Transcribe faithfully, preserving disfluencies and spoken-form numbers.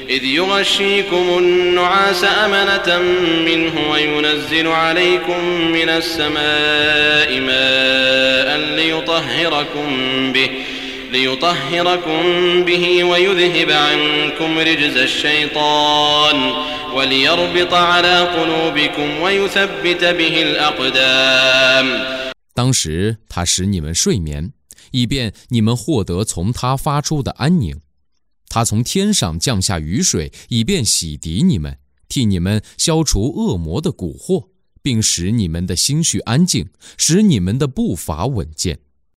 إذ يغشيكم النعاس أمنة منه وينزل عليكم من السماء ماء ليطهركم به ليطهركم به ويذهب عنكم رجز الشيطان وليربط على قلوبكم ويثبت به الأقدام。 当时他使你们睡眠，以便你们获得从他发出的安宁。他从天上降下雨水，以便洗涤你们，替你们消除恶魔的蛊惑，并使你们的心绪安静，使你们的步伐稳健。